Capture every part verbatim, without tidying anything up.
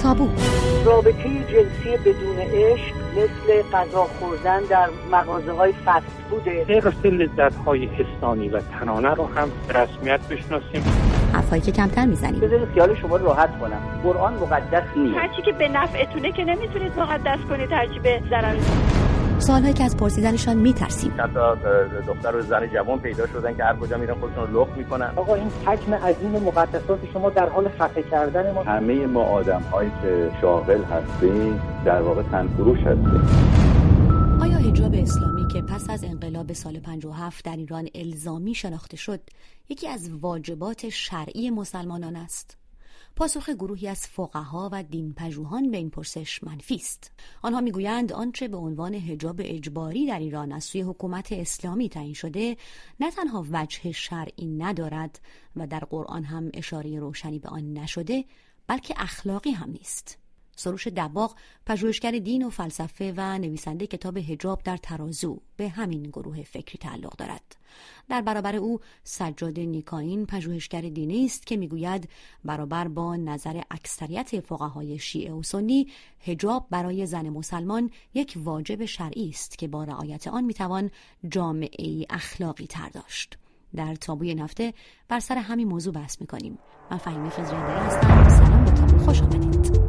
تابو. رابطه جنسی بدون عشق مثل غذا خوردن در مغازه‌های فست فوده. حفظ لذت‌های حسانی و تنانه رو هم به رسمیت بشناسیم. حرفایی که کمتر میزنیم. بذارید خیال شما راحت کنم. قرآن مقدس نیست. هر چی که به نفعتونه که نمیتونید مقدس کنید، هر چی به ضرر. سوالایی که از پرسیدنشان میترسیم. حتی دختر و زن جوان پیدا شدن که هر کجا میرن خودشون رو لخت میکنن. آقا این حجم عظیم مقدسات شما در حال خفه کردن ما. همه ما آدم‌هایی که شاغل هستیم در واقع تنفروش هستیم. آیا حجاب اسلامی که پس از انقلاب سال پنجاه و هفت در ایران الزامی شناخته شد، یکی از واجبات شرعی مسلمانان است؟ پاسخ گروهی از فقها و دینپژوهان به این پرسش منفی است. آنها میگویند آنچه به عنوان حجاب اجباری در ایران از سوی حکومت اسلامی تعیین شده نه تنها وجه شرعی ندارد و در قرآن هم اشاره روشنی به آن نشده، بلکه اخلاقی هم نیست. سروش دباغ، پژوهشگر دین و فلسفه و نویسنده کتاب حجاب در ترازو، به همین گروه فکری تعلق دارد. در برابر او سجاد نیکاین، پژوهشگر دینی است که میگوید برابر با نظر اکثریت فقهای شیعه و سنی، حجاب برای زن مسلمان یک واجب شرعی است که با رعایت آن میتوان جامعه‌ای اخلاقی تر داشت. در تابوی نفته بر سر همین موضوع بحث میکنیم. من فهیمه خضرندری هستم. سلام به تابو، خوش آمدید.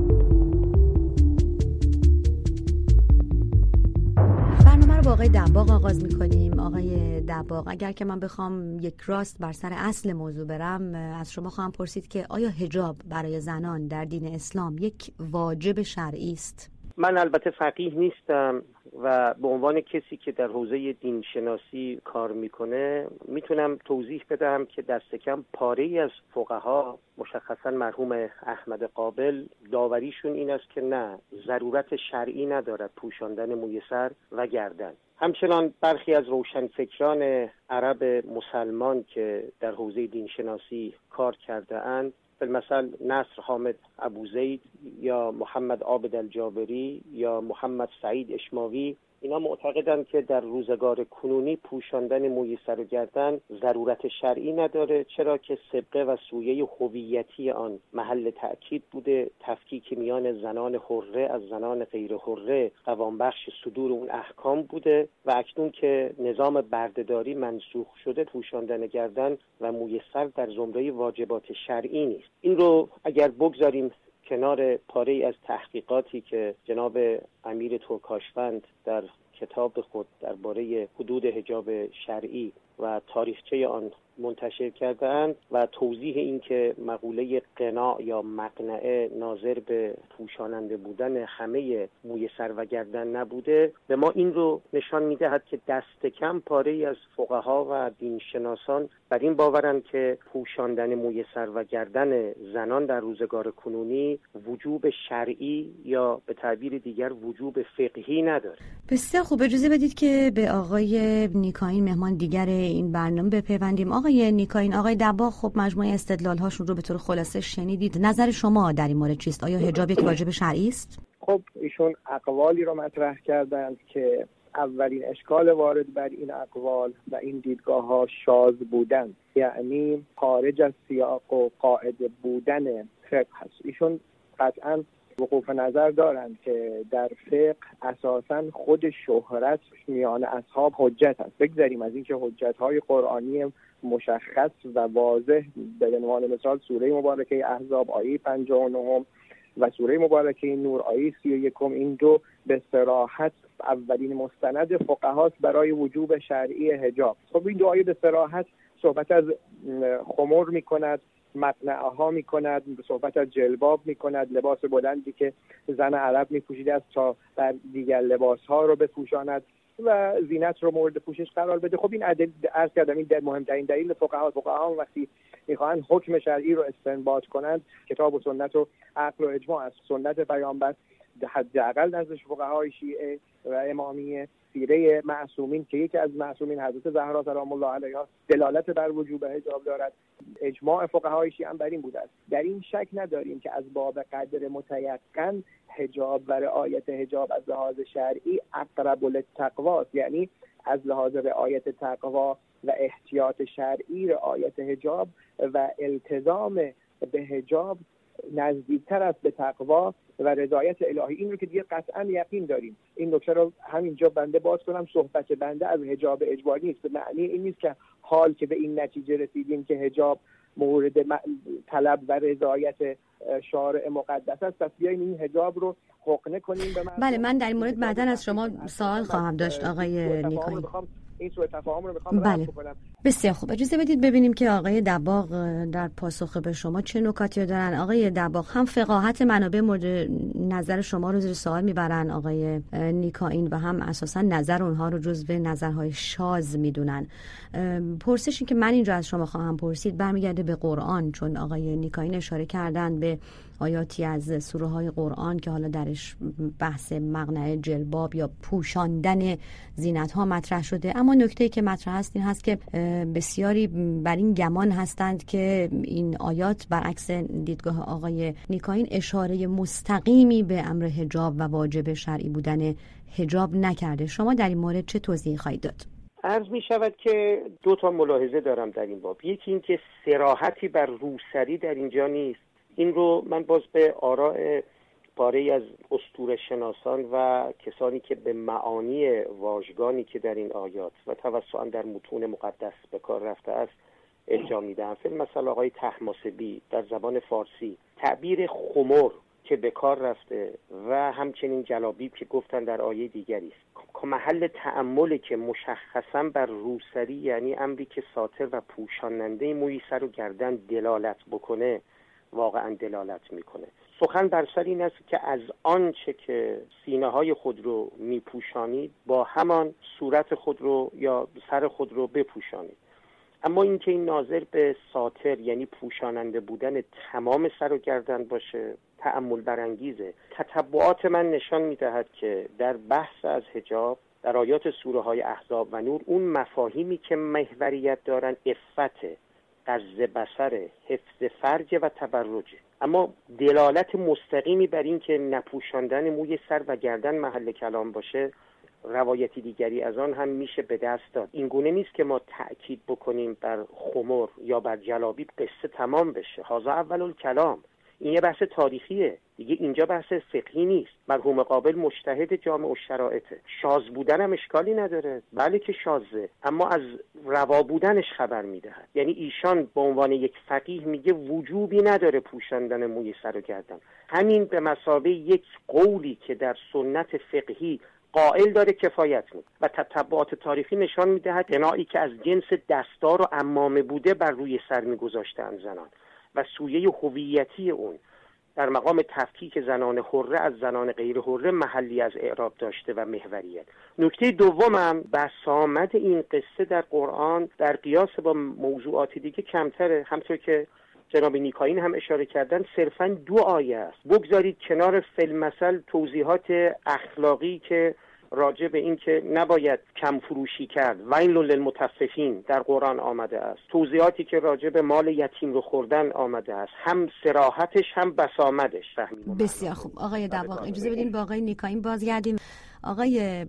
با آقای دباغ آغاز میکنیم. آقای دباغ، اگر که من بخوام یک راست بر سر اصل موضوع برم، از شما خواهم پرسید که آیا حجاب برای زنان در دین اسلام یک واجب شرعی است؟ من البته فقیه نیستم و به عنوان کسی که در حوزه دین شناسی کار میکنه میتونم توضیح بدم که دست کم پاره‌ای از فقها، مشخصا مرحوم احمد قابل، داوریشون این است که نه، ضرورت شرعی ندارد پوشاندن موی سر و گردن. همچنان برخی از روشنفکران عرب مسلمان که در حوزه دین شناسی کار کرده اند، مثلا نصر حامد ابوزید یا محمد عابد الجابری یا محمد سعید اشماوی، اینا معتقدند که در روزگار کنونی پوشاندن موی سر و گردن ضرورت شرعی نداره، چرا که سبقه و سویه هویتی آن محل تأکید بوده، تفکیک میان زنان حره از زنان غیر حره قوامبخش صدور اون احکام بوده و اکنون که نظام بردهداری منسوخ شده، پوشاندن گردن و موی سر در زمره واجبات شرعی نیست. این رو اگر بگذاریم کنار پاره از تحقیقاتی که جناب امیر ترکاشفند در کتاب خود درباره حدود حجاب شرعی و تاریخچه آن منتشر کرده اند و توضیح این که مقوله قناع یا مقنعه ناظر به پوشاننده بودن همه موی سر و گردن نبوده، به ما این رو نشان میدهد که دست کم پاره‌ای از فقها و دینشناسان بر این باورند که پوشاندن موی سر و گردن زنان در روزگار کنونی وجوب شرعی یا به تعبیر دیگر وجوب فقهی نداره. بسیار خوب، اجازه بدید که به آقای نیکاین، مهمان دیگر این برنامه، بپیوندیم. آقای نیکاین، آقای دباغ خب مجموعه استدلال هاشون رو به طور خلاصه شنیدید. نظر شما در این مورد چیست؟ آیا حجاب یک واجب شرعی است؟ خب ایشون اقوالی رو مطرح کردند که اولین اشکال وارد بر این اقوال و این دیدگاه ها شاذ بودن، یعنی خارج از سیاق و قاعده بودن فقه هست. ایشون قطعاً وقوف نظر دارند که در فقه اساساً خود شهرت میان اصحاب حجت است. بگذاریم از اینکه حجت‌های قرآنی مشخص و واضح به عنوان مثال سوره مبارکه احزاب آیه پنجاه و نه و سوره مبارکه نور آیه سی و یک، این دو به صراحت اولین مستند فقهاست برای وجوب شرعی حجاب. خب این دو آیه به صراحت صحبت از خمر می‌کند، مقنعه ها می کند، صحبت از جلباب می کند، لباس بلندی که زن عرب می پوشیده است تا بر دیگر لباس ها رو بپوشاند و زینت رو مورد پوشش قرار بده. خب این عدل عرض کردم، این در مهمترین دلیل فقها فقها وقتی میخواهند حکم شرعی رو استنباط کنند، کتاب و سنت و عقل و اجماع از سنت پیامبر، حداقل نزد فقهای شیعه و امامیه، سیره معصومین که یکی از معصومین حضرت زهرا سلام الله علیها دلالت بر وجوب حجاب دارد، اجماع فقهای شیعه هم بر این بوده است. در این شک نداریم که از باب قدر متیقن حجاب و رعایت حجاب از لحاظ شرعی اقرب للتقوا است، یعنی از لحاظ رعایت تقوا و احتیاط شرعی رعایت حجاب و التزام به حجاب نزدیکتر است به تقوا و رضایت الهی. این رو که دیگه قطعا یقین داریم. این نکته رو همینجا بنده باز کنم، صحبت بنده از حجاب اجباری نیست. به معنی این نیست که حال که به این نتیجه رسیدیم که حجاب مورد طلب و رضایت شارع مقدس است، پس بیاییم این حجاب رو حقنه کنیم به من. بله، من در این مورد بعداً از شما سوال خواهم داشت آقای نیکایی. این سوء تفاهم رو میخوام بله. رفع کنم. بسیار خوب، اجازه بدید ببینیم که آقای دباغ در پاسخ به شما چه نکاتی دارن. آقای دباغ، هم فقاهت منابع مورد نظر شما رو زیر سوال میبرن آقای نیکاین و هم اساسا نظر اونها رو جزو نظرهای شاذ میدونن. پرسشی که من اینجا از شما خواهم پرسید برمیگرده به قرآن، چون آقای نیکاین اشاره کردن به آیاتی از سوره های قرآن که حالا درش بحث مقنعه جلباب یا پوشاندن زینت ها مطرح شده. اما نکته‌ای که مطرح است این هست که بسیاری بر این گمان هستند که این آیات برعکس دیدگاه آقای نیکاین اشاره مستقیمی به امر حجاب و واجب شرعی بودن حجاب نکرده. شما در این مورد چه توضیحی خواهید داد؟ عرض می شود که دو تا ملاحظه دارم در این باب. یکی این که صراحتی بر روسری در اینجا نیست. این رو من باز به آراء پاره‌ای از اسطوره شناسان و کسانی که به معانی واژگانی که در این آیات و توسطاً در متون مقدس به کار رفته است ارجاع میدن. مثلا آقای طهماسبی در زبان فارسی تعبیر خمر که به کار رفته و همچنین جلابیب که گفتن در آیه دیگری است، محل تأمل که مشخصاً بر روسری یعنی امری که ساتر و پوشاننده موی سر و گردن دلالت بکنه واقعا دلالت میکنه. سخن بر سر این است که از آنچه که سینه های خود رو میپوشانید با همان صورت خود رو یا سر خود رو بپوشانید. اما اینکه این ناظر به ساتر یعنی پوشاننده بودن تمام سر و گردن باشه تأمل برانگیزه. تتبعات من نشان میدهد که در بحث از حجاب در آیات سوره های احزاب و نور اون مفاهیمی که محوریت دارن عفت، غض بصر، حفظ فرج و تبرج، اما دلالت مستقیمی بر این که نپوشاندن موی سر و گردن محل کلام باشه روایتی دیگری از آن هم میشه به دست داد. این گونه نیست که ما تأکید بکنیم بر خمر یا بر جلابیب قصه تمام بشه. هذا اول الکلام. این یه بحث تاریخیه دیگه، اینجا بحث فقهی نیست. مرحوم قابل مجتهد جامع الشرائطه، شاذ بودن هم اشکالی نداره، بله که شاذه، اما از روا بودنش خبر میدهد. یعنی ایشان به عنوان یک فقیه میگه وجوبی نداره پوشاندن موی سر و گردن. همین به مثابه یک قولی که در سنت فقهی قائل داره کفایت میکنه و تتبعات تاریخی نشان میدهد بنایی که از جنس دستار و عمامه بوده بر روی سر میگذاشتن زنان و سویه هویتی اون در مقام تفکیک زنان حره از زنان غیر حره محلی از اعراب داشته و محوریت. نکته دومم بسامد این قصه در قرآن در قیاس با موضوعات دیگه کمتره. همطور که جناب نیکاین هم اشاره کردن صرفاً دو آیه است. بگذارید کنار فیلمثل توضیحات اخلاقی که راجع به این که نباید کم فروشی کرد، ویل للمطففین در قرآن آمده است، توضیحاتی که راجع به مال یتیم رو خوردن آمده است، هم صراحتش هم بسامدش. بسیار خوب آقای دباغ، اجازه بدین با آقای نیکاین بازگردیم. آقای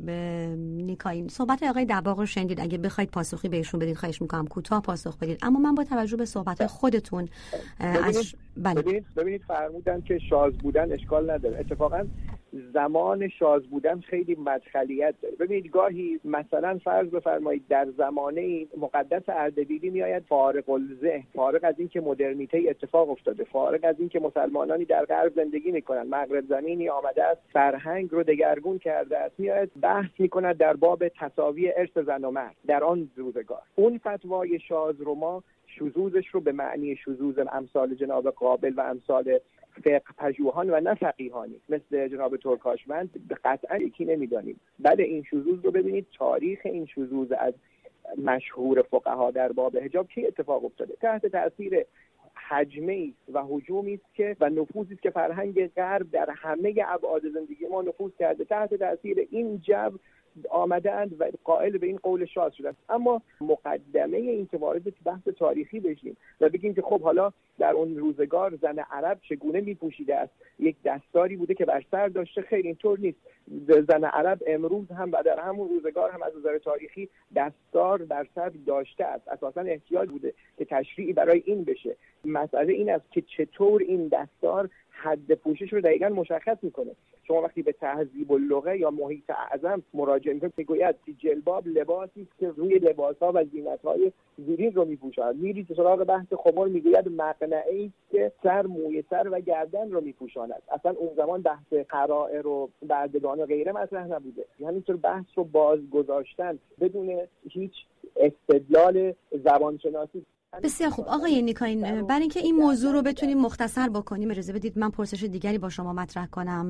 نیکاین صحبت آقای دباغ رو شنیدید، اگه بخواید پاسخی بهشون بدید خواهش میکنم کوتاه پاسخ بدید. اما من با توجه به صحبت خودتون ببینید از... بله. ببینید ببینید فرمودن که شاذ بودن اشکال نداره. اتفاقا زمان شاذ بودن خیلی مدخلیت داره. ببینید گاهی مثلا فرض بفرمایید در زمانه مقدس اردبیلی میآید فارغ الذهن، فارغ از این که مدرنیته اتفاق افتاده، فارغ از این که مسلمانانی در غرب زندگی میکنن، مغرب زمینی آمده است فرهنگ رو دگرگون کرده است، میآید بحث میکند در باب تساوی ارث زن و مرد در آن روزگار. اون فتوای شاذ رو ما شذوذش رو به معنی شذوذ امثال جناب قابل و امثال فقه پژوهان و نه فقیهانی مثل جناب ترکاشمند به قطعا یکی نمیدانیم. بله این شذوذ رو ببینید، تاریخ این شذوذ از مشهور فقها در باب حجاب چه اتفاق افتاده تحت تاثیر حجمی و هجومی است که و نفوذی است که فرهنگ غرب در همه ابعاد زندگی ما نفوذ کرده. تحت تاثیر این جو آمده اند و قائل به این قول شاذ شدند. اما مقدمه این که وارد بحث تاریخی بشیم و بگیم که خب حالا در اون روزگار زن عرب چگونه میپوشیده است، یک دستاری بوده که بر سر داشته، خیر اینطور نیست. زن عرب امروز هم و در همون روزگار هم از نظر تاریخی دستار بر سر داشته است. اساساً احتیاج بوده که تشریعی برای این بشه. مسئله این است که چطور این دستار حد پوشش رو دقیقاً مشخص میکنه. شما وقتی به تهذیب اللغه یا محیط اعظم مراجعه میکنید میگوید جلباب لباسی است که روی لباس‌ها و زینت‌های زیرین رو میپوشاند. میرید سراغ بحث خمار میگوید مقنعه‌ای است که سر، موی سر و گردن رو میپوشاند. اصلا اون زمان بحث قرائه رو بردگان و غیره مطرح نبوده. همینطور بحث رو باز گذاشتن بدون هیچ استدلال زبانشناسی. بسیار خوب آقای نیکاین، برای اینکه این موضوع رو بتونیم مختصر بکنیم اجازه بدید من پرسش دیگری با شما مطرح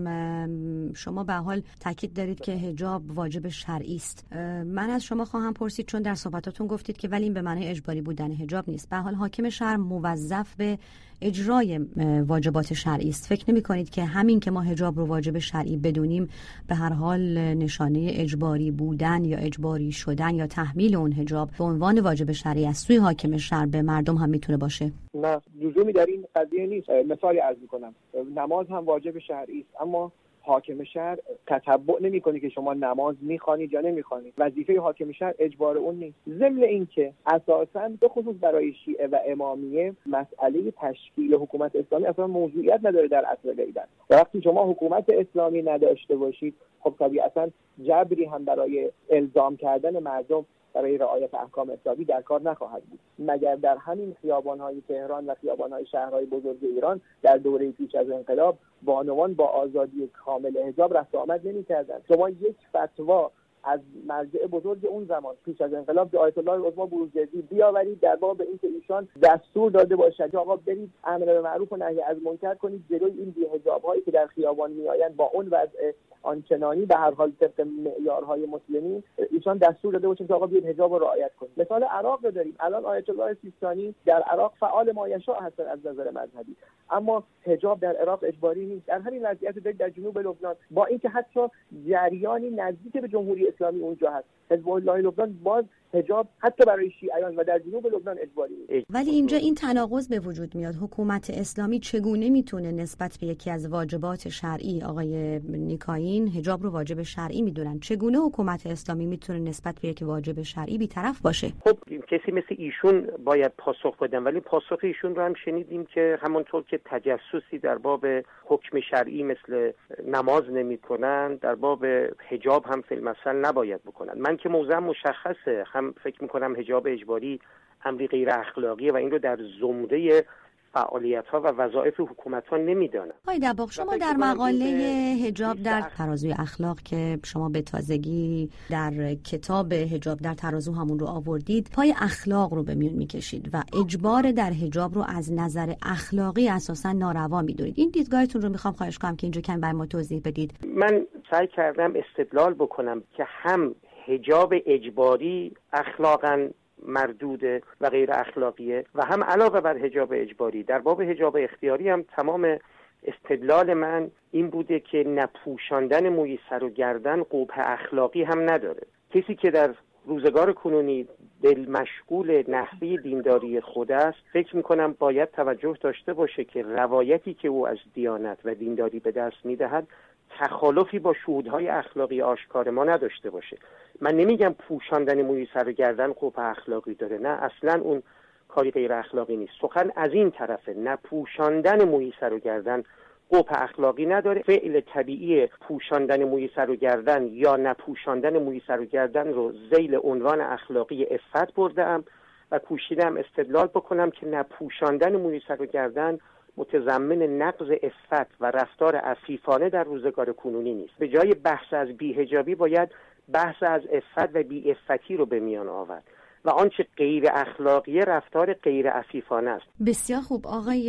کنم. شما به حال تاکید دارید که حجاب واجب شرعی است. من از شما خواهم پرسید، چون در صحبتاتون گفتید که ولی این به معنی اجباری بودن حجاب نیست. به حال حاکم شهر موظف به اجرای واجبات شرعی است. فکر نمی کنید که همین که ما حجاب رو واجب شرعی بدونیم به هر حال نشانه اجباری بودن یا اجباری شدن یا تحمیل اون حجاب به عنوان واجب شرعی از سوی حاکم شهر به مردم هم میتونه باشه؟ نه، لزومی در این قضیه نیست. مثالی عرض میکنم، نماز هم واجب شرعی است، اما حاکم شهر تتبع نمی‌کنه که شما نماز می‌خوانید یا نمی‌خوانید. وظیفه حاکم شهر اجبار اون نیست. ضمن اینکه اساساً به خصوص برای شیعه و امامیه مسئله تشکیل حکومت اسلامی اصلا موضوعیت نداره در عصر غیبت. وقتی شما حکومت اسلامی نداشته باشید، خب طبیعتاً جبری هم برای الزام کردن مردم برای رعایت احکام اسلامی در کار نخواهد بود، مگر در همین خیابان‌های تهران و خیابان‌های شهرهای بزرگ ایران در دوره پیش از انقلاب بانوان با آزادی کامل حجاب رفت آمد نمی‌کردند. شما یک فتوا از مرجع بزرگ اون زمان پیش از انقلاب آیت الله العظمی بروجردی بیاورید در باب اینکه ایشان دستور داده باشد که آقا برید امر به معروف و نهی از منکر کنید، جلوی این بی‌حجاب‌هایی که در خیابان میآیند با اون وضع آنچنانی به هر حال طبق معیارهای مسلمین ایشان دستور داده باشند که آقا بیاید حجاب رو رعایت کنید. مثال عراق رو داریم. الان آیت الله سیستانی در عراق فعال مایشاء هستند از نظر مذهبی، اما حجاب در عراق اجباری نیست. در همین وضعیت دارید در جنوب لبنان، با اینکه حتی جریانی نزدیک به جمهوری اسلامی اونجا هست، حزب الله لبنان باز حجاب حتی برای شیعیان و در جنوب لبنان اجباری نیست. ولی اینجا این تناقض به وجود میاد. حکومت اسلامی چگونه میتونه نسبت به یکی از واجبات شرعی، آقای نیکاین حجاب رو واجب شرعی میدونن، چگونه حکومت اسلامی میتونه نسبت به یک واجب شرعی بی‌طرف باشه؟ خب کسی مثل ایشون باید پاسخ بدن، ولی پاسخ ایشون رو هم شنیدیم که همونطور که تجسسی در باب حکم شرعی مثل نماز نمیکنن، در باب حجاب هم فی المثل نباید بکنن. من که موضوعم مشخصه، هم فکر میکنم حجاب اجباری امری غیر اخلاقیه و این رو در زمره فعالیت‌ها و وظایف حکومت‌ها نمی‌دانم. آقای دباغ، شما در مقاله حجاب در ترازوی اخلاق که شما به تازگی در کتاب حجاب در ترازو همون رو آوردید، پای اخلاق رو به میون می‌کشید و اجبار در حجاب رو از نظر اخلاقی اساساً ناروا می‌دونید. این دیدگاهتون رو می‌خوام خواهش کنم که اینجا کمی برای ما توضیح بدید. من سعی کردم استدلال بکنم که هم حجاب اجباری اخلاقاً مردوده و غیر اخلاقیه و هم علاوه بر حجاب اجباری در باب حجاب اختیاری هم تمام استدلال من این بوده که نپوشاندن موی سر و گردن قبح اخلاقی هم نداره. کسی که در روزگار کنونی دل مشغول نحوه دینداری خود است، فکر میکنم باید توجه داشته باشه که روایتی که او از دیانت و دینداری به دست میدهد تخالفی با شهودهای اخلاقی آشکار ما نداشته باشه. من نمیگم پوشاندن موی سر و گردن قبح اخلاقی داره، نه اصلا اون کاری غیر اخلاقی نیست. سخن از این طرفه، نه پوشاندن موی سر و گردن قبح اخلاقی نداره. فعل طبیعی پوشاندن موی سر و گردن یا نپوشاندن موی سر و گردن رو ذیل عنوان اخلاقی عفت بردم و کوشیدم استدلال بکنم که نپوشاندن موی سر و گردن متضمن نقض عفت و رفتار عفیفانه در روزگار کنونی نیست. به جای بحث از بی‌حجابی باید بحث از عفت و بی‌عفتی رو به میان آورد. و آنچه غیر اخلاقی رفتار غیر عفیفانه است. بسیار خوب آقای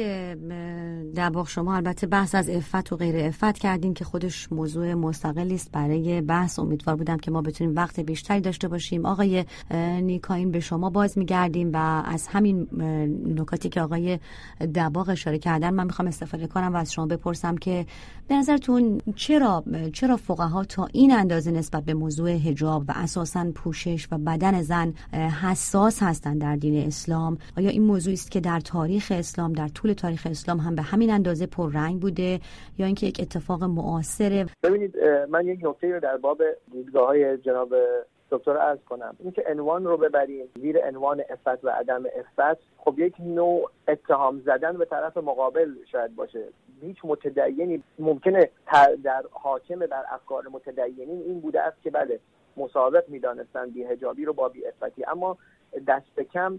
دباغ، شما البته بحث از عفت و غیر عفت کردین که خودش موضوع مستقلی است برای بحث. امیدوار بودم که ما بتونیم وقت بیشتری داشته باشیم. آقای نیکاین، به شما باز میگردیم و از همین نکاتی که آقای دباغ اشاره کردن من میخوام استفاده کنم و از شما بپرسم که به نظرتون چرا چرا فقها تا این اندازه نسبت به موضوع حجاب و اساساً پوشش و بدن زن حساس هستند در دین اسلام؟ آیا این موضوعی است که در تاریخ اسلام، در طول تاریخ اسلام هم به همین اندازه پررنگ بوده یا اینکه یک اتفاق معاصره؟ ببینید، من یک نکته رو در باب دیدگاه‌های جناب دکتر عرض کنم. اینکه عنوان رو ببریم زیر عنوان عفت و عدم عفت، خب یک نوع اتهام زدن به طرف مقابل شاید باشه. هیچ متدینی ممکنه در حاکم بر افکار متدینین این بوده است که بله مساوق می‌دانستند بی‌حجابی رو با بی‌عفتی، اما دست کم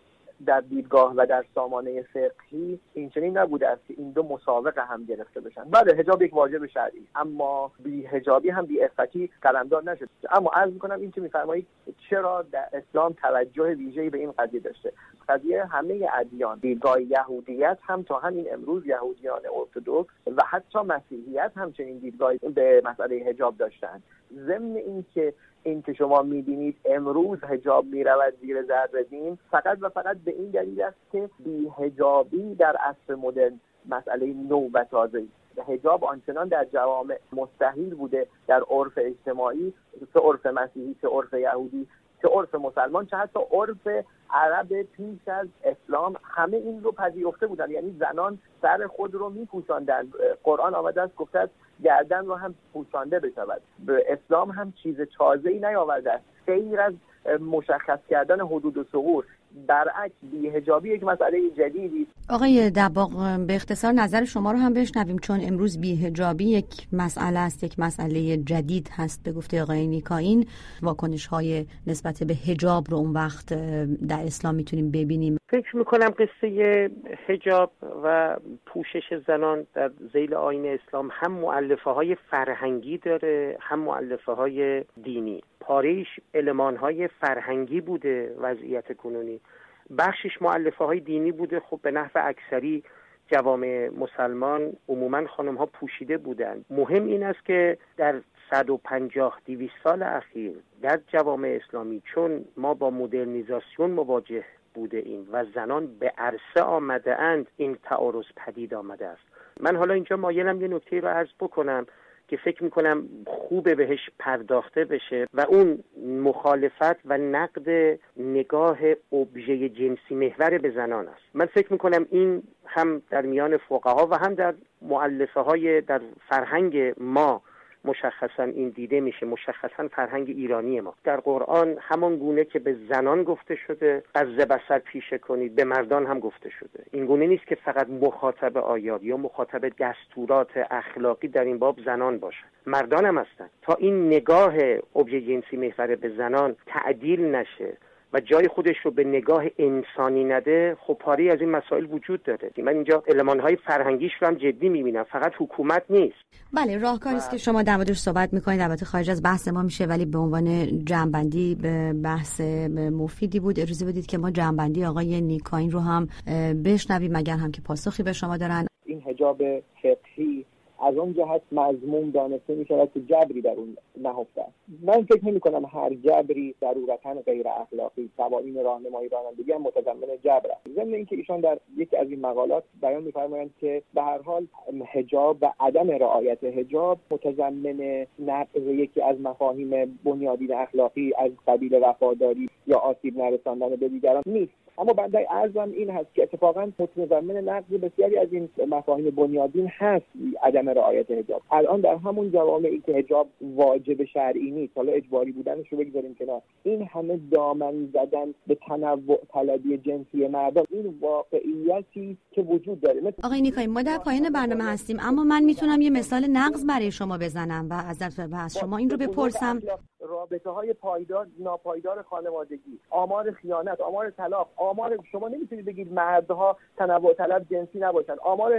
در دیدگاه و در سامانه فقهی این چنین نبوده است که این دو مساوق هم گرفته بشن. بله حجاب یک واجب شرعی، اما بی‌حجابی هم بی‌عفتی قلمداد نشد. اما عرض می‌کنم این که می‌فرمایید چرا در اسلام توجه ویژه‌ای به این قضیه داشته. قضیه همه ادیان، دیدگاه یهودیت هم تا همین امروز، یهودیان ارتدوکس و حتی مسیحیت هم چنین دیدگاهی به مسئله حجاب داشتند. ضمن این که این که شما می‌بینید امروز حجاب می‌رود زیر ذره دین، فقط و فقط به این دلیل است که بی‌حجابی در عصر مدرن مسئله نو و تازه است. حجاب آنچنان در جوامع مستحیل بوده، در عرف اجتماعی، چه عرف مسیحی، چه عرف یهودی، چه عرف مسلمان، چه حتی عرف عرب پیش از اسلام، همه این رو پذیرفته بودن. یعنی زنان سر خود رو می‌پوشاندند. قرآن آمده است گفته است گردن رو هم پوشانده بشود. به اسلام هم چیز تازه‌ای نیاورده است غیر از مشخص کردن حدود و ثغور. برعکس بی‌حجابی یک مسئله جدیدی. آقای دباغ، به اختصار نظر شما رو هم بشنویم، چون امروز بی‌حجابی یک مسئله است، یک مسئله جدید هست. به گفته آقای نیکاین واکنش‌های نسبت به حجاب رو اون وقت در اسلام میتونیم ببینیم. فکر میکنم قصه حجاب و پوشش زنان در ذیل آیین اسلام هم مؤلفه‌های فرهنگی داره، هم مؤلفه‌های دینی. پاره‌ایش المان‌های فرهنگی بوده وضعیت کنونی، بخشش مؤلفه‌های دینی بوده. خب به نحو اکثری جوامع مسلمان عموماً خانم‌ها پوشیده بودند. مهم این است که در صد و پنجاه دویست سال اخیر در جوامع اسلامی، چون ما با مدرنیزاسیون مواجه بوده ایم و زنان به عرصه آمده اند، این تعارض پدید آمده است. من حالا اینجا مایلم یه نکته رو عرض بکنم که فکر میکنم خوبه بهش پرداخته بشه و اون مخالفت و نقد نگاه ابژه جنسی محور به زنان است. من فکر میکنم این هم در میان فقها و هم در مؤلفه های در فرهنگ ما مشخصا این دیده میشه، مشخصا فرهنگ ایرانی ما. در قرآن همان گونه که به زنان گفته شده غض بصر پیشه کنید، به مردان هم گفته شده. این گونه نیست که فقط مخاطب آیات یا مخاطب دستورات اخلاقی در این باب زنان باشه، مردان هم هستن. تا این نگاه ابژه جنسی محور به زنان تعدیل نشه و جای خودش رو به نگاه انسانی نده، خب پاری از این مسائل وجود داره. من اینجا المان‌های فرهنگیش رو هم جدی می‌بینم، فقط حکومت نیست. بله، راهکاری است که شما در موردش صحبت می‌کنید، البته خارج از بحث ما میشه، ولی به عنوان جمع‌بندی به بحث مفیدی بود. اجازه بدید که ما جمع‌بندی آقای نیکاین رو هم بشنویم، مگر هم که پاسخی به شما دارن. این حجاب فقهی از اون جهت مضمون دانسته می شود که جبری در اون نهفته است. من فکر نمی کنم هر جبری ضرورتاً غیر اخلاقی. قوانین راهنمایی رانندگی هم متضمن جبر است. ضمن اینکه ایشان در یکی از این مقالات بیان می‌فرمایند که به هر حال حجاب و عدم رعایت حجاب متضمن نقض یکی از مفاهیم بنیادین اخلاقی از قبیل وفاداری یا آسیب نرساندن به دیگران نیست. اما بنده ارزم این هست که اتفاقا متضمن نقض بسیاری از این مفاهیم بنیادین هست عدم رعایت حجاب. الان در همون جوامعی که حجاب واجب شرعی نیست، حالا اجباری بودنش رو بگذاریم کنار، این همه دامن زدن به تنوع طلبی جنسی مردم، این واقعیتی که وجود داره. آقای نیکاین، ما در پایان برنامه هستیم، اما من میتونم یه مثال نقض برای شما بزنم و از شما این رو بپرسم. رابطه های پایدار ناپایدار خانوادگی، آمار خیانت، آمار طلاق، آمار شما نمیتونید بگید مردها تنوع طلب جنسی نباشن. آمار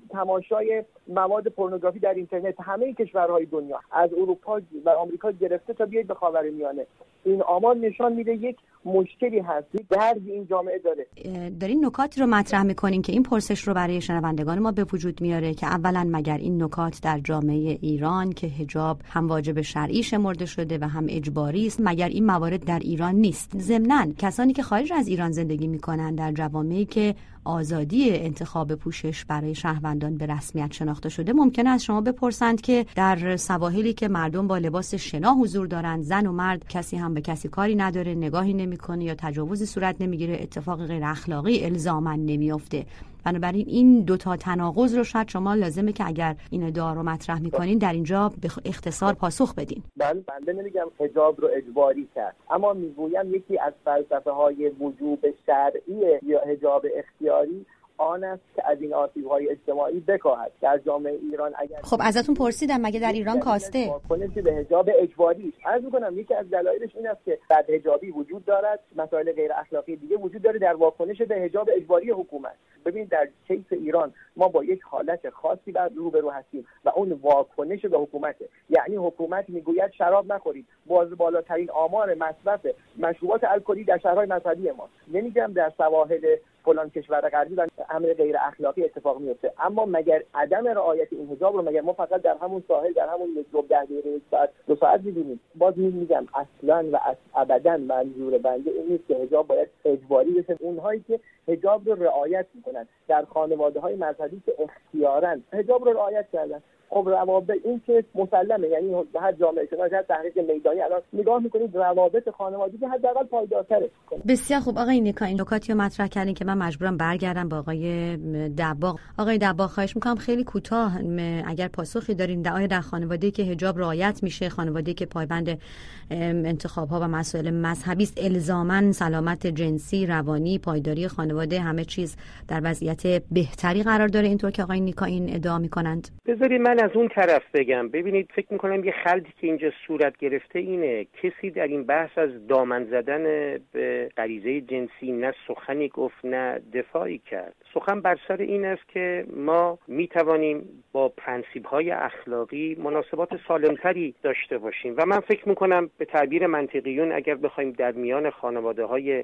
تماشای مواد پورنوگرافی در اینترنت همه کشورهای دنیا از اروپا و آمریکا گرفته تا بیاید به خاورمیانه، این آمار نشان میده یک مشکلی هست، درد این جامعه داره. دارین نکاتی رو مطرح میکنین که این پرسش رو برای شنوندگان ما به وجود میاره که اولا مگر این نکات در جامعه ایران که حجاب هم واجب شرعی شمرده شده و هم اجباری است، مگر این موارد در ایران نیست؟ ضمناً کسانی که خارج از ایران زندگی میکنن در جوامعی که آزادی انتخاب پوشش برای شهروندان به رسمیت شناخته شده ممکنه از شما بپرسند که در سواحلی که مردم با لباس شنا حضور دارند، زن و مرد کسی هم به کسی کاری نداره، نگاهی نمیکنه یا تجاوزی صورت نمیگیره، اتفاق غیر اخلاقی الزاما نمیفته. بنابراین این دو تا تناقض رو شاید شما لازمه که اگر این ادعا رو مطرح میکنین در اینجا به اختصار پاسخ بدین. بله، بنده نمیگم حجاب رو اجباری کرد، اما میگویم یکی از فلسفه های وجوب شرعی یا حجاب اختیاری آن است که از این آسیب‌های اجتماعی بکاهد. در جامعه ایران اگر خب ازتون پرسیدم مگه در ایران کاسته کنه به حجاب اجباری، عرض می‌کنم یکی از دلایلش این است که بدحجابی وجود دارد، مسائل غیر اخلاقی دیگه وجود داره در واکنش به حجاب اجباری حکومت. ببینید در کیس ایران ما با یک حالت خاصی بر روبرو هستیم و اون واکنش به حکومته، یعنی حکومت میگوید شراب نخورید، باز بالاترین آمار مصرف مشروبات الکلی در شهرهای مذهبی ما، نمیگم در سواحل فلان کشور غربی و امر غیر اخلاقی اتفاق میفته، اما مگر عدم رعایت این حجاب رو مگر ما فقط در همون ساحل در همون مترو ده دقیقه یک ساعت دو ساعت می‌بینیم؟ باز میگم اصلا و ابدا منظور بنده این نیست که حجاب باید اجباری بشه. اونهایی که حجاب رو رعایت میکنن در خانواده‌های مذهبی که اختیاراً حجاب رو رعایت کردن، خب روابط این که مسلمه، یعنی هر جامعه شناسی هر تحقیق میدانی الان نگاه میکنید روابط خانوادگی حداقل پایدارتره. بسیار خوب آقای نیکا، این نکاتی رو مطرح کردین که من مجبورم برگردم با آقای دباغ. آقای دباغ خواهش میکنم خیلی کوتاه اگر پاسخی دارین در در خانواده‌ای که حجاب رعایت میشه، خانواده‌ای که پایبند انتخاب‌ها و مسائل مذهبی است، الزاماً سلامت جنسی، روانی، پایداری خانواده همه چیز در وضعیت بهتری قرار داره اینطور که آقای نیکا این ادعا میکنند؟ بذارید من از اون طرف بگم. ببینید فکر میکنم یه خلطی که اینجا صورت گرفته اینه، کسی در این بحث از دامن زدن به غریزه جنسی نه سخنی گفت نه دفاعی کرد. سخن بر سر این است که ما میتوانیم با پرنسیب‌های اخلاقی مناسبات سالمتری داشته باشیم و من فکر میکنم به تعبیر منطقیون اگر بخوایم در میان خانواده‌های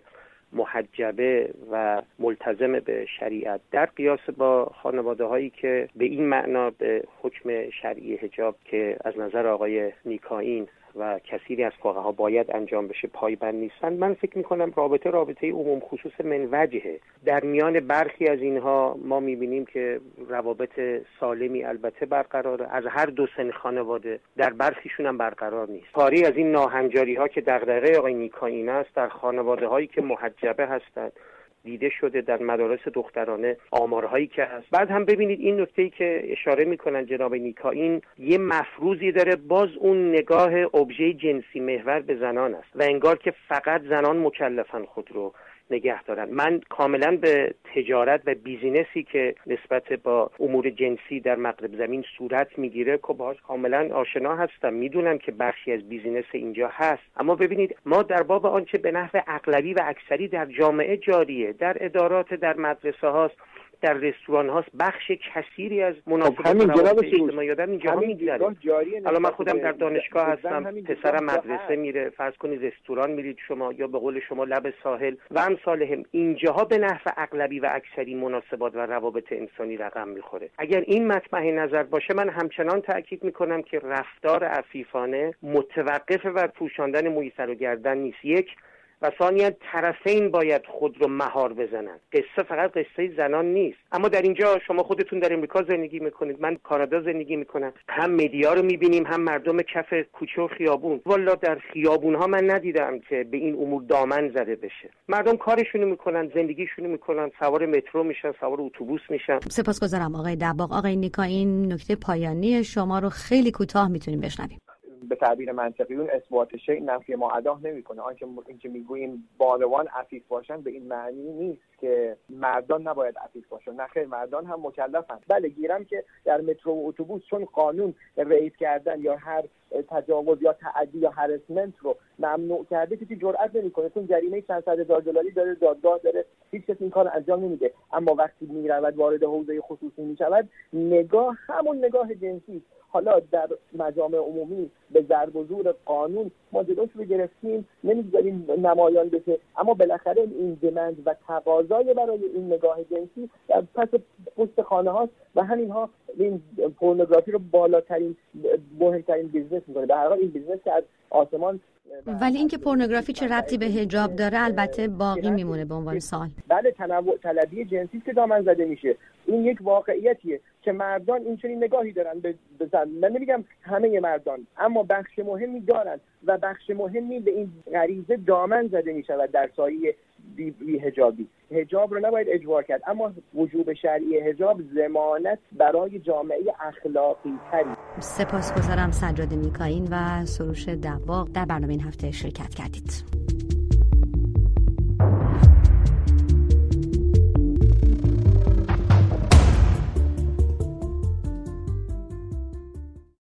محجبه و ملتزم به شریعت در قیاس با خانواده هایی که به این معنا به حکم شرعی حجاب که از نظر آقای نیکاین و کثیری از فقها باید انجام بشه پایبند نیستند، من فکر میکنم رابطه رابطه عموم خصوص من وجهه. در میان برخی از اینها ما میبینیم که روابط سالمی البته برقراره از هر دو سن خانواده، در برخیشون هم برقرار نیست. پاری از این ناهنجاری ها که دغدغه آقای نیکاین است در خانواده هایی که محجبه هستند دیده شده، در مدارس دخترانه آمارهایی که هست. بعد هم ببینید این نکته‌ای که اشاره میکنن جناب نیکاین یه مفروضی داره، باز اون نگاه ابژه جنسی محور به زنان است و انگار که فقط زنان مکلفن خود رو نگه دارن. من کاملا به تجارت و بیزینسی که نسبت با امور جنسی در مغرب زمین صورت میگیره که باهاش کاملا آشنا هستم، میدونم که بخشی از بیزینس اینجا هست، اما ببینید ما در باب آنچه به نحو اغلبی و اکثری در جامعه جاریه، در ادارات، در مدرسه هاست، در رستوران هاست، بخش کثیری از مناسبات روابط اجتماعی آدم اینجا میگذره. حالا من خودم در دانشگاه هستم، پسرم مدرسه میره، فرض کنید رستوران میرید شما یا به قول شما لب ساحل و امثالهم، اینجاها به نحو اغلبی و اکثری مناسبات و روابط انسانی رقم میخوره. اگر این مطمع نظر باشه من همچنان تاکید میکنم که رفتار عفیفانه متوقف بر پوشاندن موی سر و گردن نیست، یک، و ثانیاً طرفین باید خود رو مهار بزنن. قصه فقط قصه زنان نیست. اما در اینجا شما خودتون در امریکا زندگی میکنید، من کانادا زندگی میکنم، هم مدیا رو میبینیم هم مردم کف کوچه و خیابون. والا در خیابون ها من ندیدم که به این امور دامن زده بشه. مردم کارشونو میکنن، زندگیشونو میکنن، سوار مترو میشن، سوار اتوبوس میشن. سپاسگزارم آقای دباغ. آقای نیکا، این نکته پایانی شما رو خیلی کوتاه میتونیم بشنویم. به تعبیر منطقیون اثبات شیء نفی معداه نمیکنه. آنچه اینکه میگوییم بانوان عفیف باشن به این معنی نیست که مردان نباید عفیف باشن. نه خیر، مردان هم مکلفن. بله گیرم که در مترو و اتوبوس چون قانون رعایت کردن یا هر تجاوز یا تعدی یا هراسمنت رو ممنوع کرده کسی جرئت نمیکنه، چون جریمه چند صد هزار دلاری داره، دادگاه داره، هیچ کسی این کار انجام نمیده. اما وقتی میرود وارد حوزه خصوصی میشود، نگاه همون نگاه جنسی، حالا در مجامع عمومی به ضرب و زور قانون ما جلوش رو گرفتیم، نمیذاریم نمایان بشه، اما بالاخره این دمند و تقاضای برای این نگاه جنسی در پس پشت خانه هاست و همینها این پورنوگرافی رو بالاترین مهمترین بیزنس میکنه. به هر حال این بیزنس که از آسمان. ولی اینکه پورنوگرافی چه ربطی به حجاب داره البته باقی میمونه به عنوان سوال. بله، تنوع طلبی جنسی که دامن زده میشه، این یک واقعیتیه که مردان این چنین نگاهی دارن به زن. من نمیگم همه مردان، اما بخش مهمی دارن و بخش مهمی به این غریزه دامن زده میشود در سایه بی, بی حجابی. حجاب رو نباید اجبار کرد، اما وجوب شرعی حجاب ضمانت برای جامعه اخلاقی تری. سپاسگزارم سجاد نیکاین و سروش دباغ در برنامه این هفته شرکت کردید.